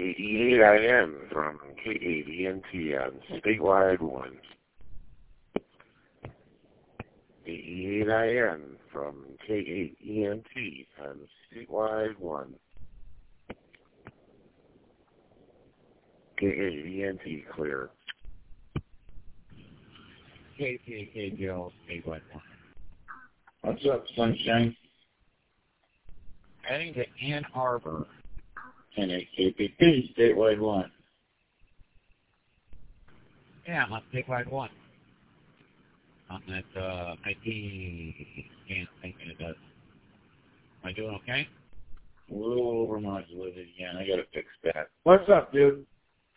88IN from K8ENT on Statewide 1. 88IN from K8ENT on Statewide 1. K8ENT clear. KPKJO Statewide 1. What's up, Sunshine? Heading to Ann Arbor. And a KPP Statewide 1. Yeah, I'm on Statewide 1. On that IP scan thinking it does. Am I doing okay? A little overmodulated again. I gotta fix that. What's up, dude?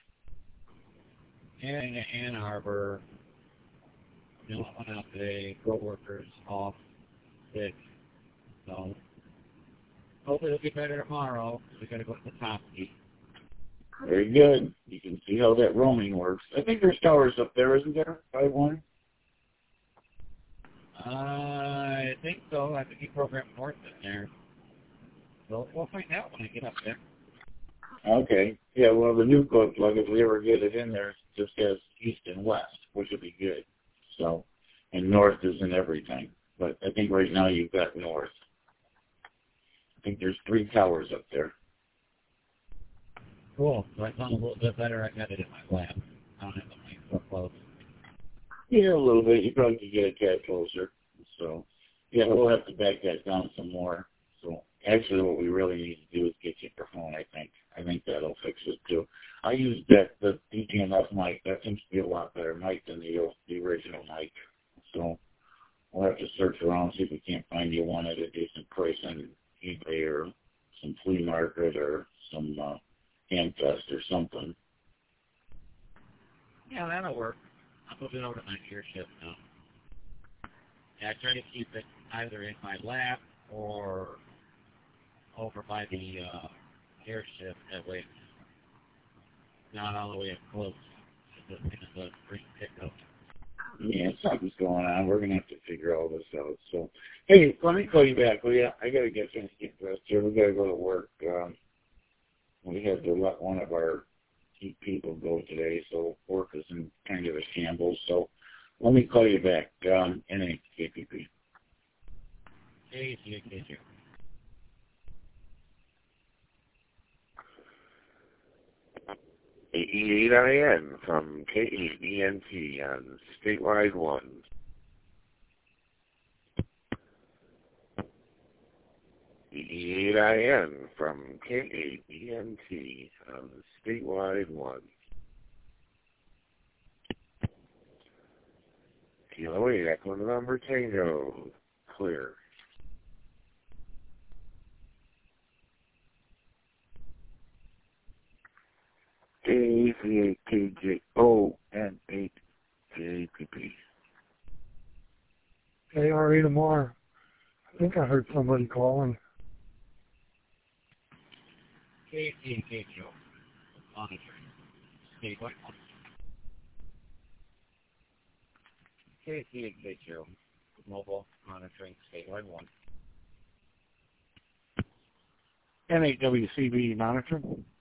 Heading to Ann Arbor. No one out today. Co-workers off. Sick. So hopefully it'll get better tomorrow. We gotta go to the top. Very good. You can see how that roaming works. I think there's towers up there, isn't there? 5-1? I think so. I think he programmed north in there. So we'll find out when I get up there. Okay. Yeah, well, the new code plug, if we ever get it in there, just has east and west, which would be good. So, and north isn't everything. But I think right now you've got north. I think there's 3 towers up there. Cool. So I sound a little bit better. I got it in my lab. I don't have the mic so close. Yeah, a little bit. You probably could get a tad closer. So, yeah, we'll have to back that down some more. So, actually, what we really need to do is get you your phone, I think. I think that'll fix it, too. I use the DTMF mic. That seems to be a lot better mic than the original mic. So, we'll have to search around, see if we can't find you one at a decent price on eBay or some flea market or some Handfest or something. Yeah, that'll work. I'm moving over to my airship now. Yeah, I try to keep it either in my lap or over by the airship. That way it's not all the way up close to the free pickup. Yeah, something's going on. We're going to have to figure all this out. So, hey, let me call you back, will you? I got to get dressed here. We got to go to work. We had to let one of our key people go today, so work is in kind of a shambles. So let me call you back. NAKPP. Hey, see you. 88IN from K8ENT on Statewide 1. 88IN from K8ENT on Statewide 1. Kilo 8, Echo November Tango, clear. KACAKJO and 8JPP. KRE tomorrow. I think I heard somebody calling. KPKJO. Monitoring. Statewide 1. KPKJO. Mobile monitoring Statewide 1. NHWCB monitoring.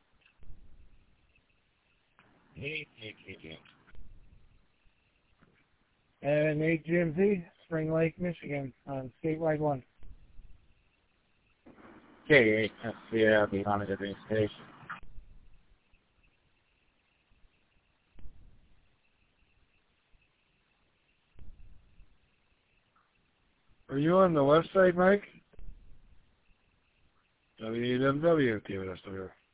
KPKJO. And HGMZ, Spring Lake, Michigan, on Statewide 1. KHSCR, monitoring station. Are you on the website, Mike? www.TWSW.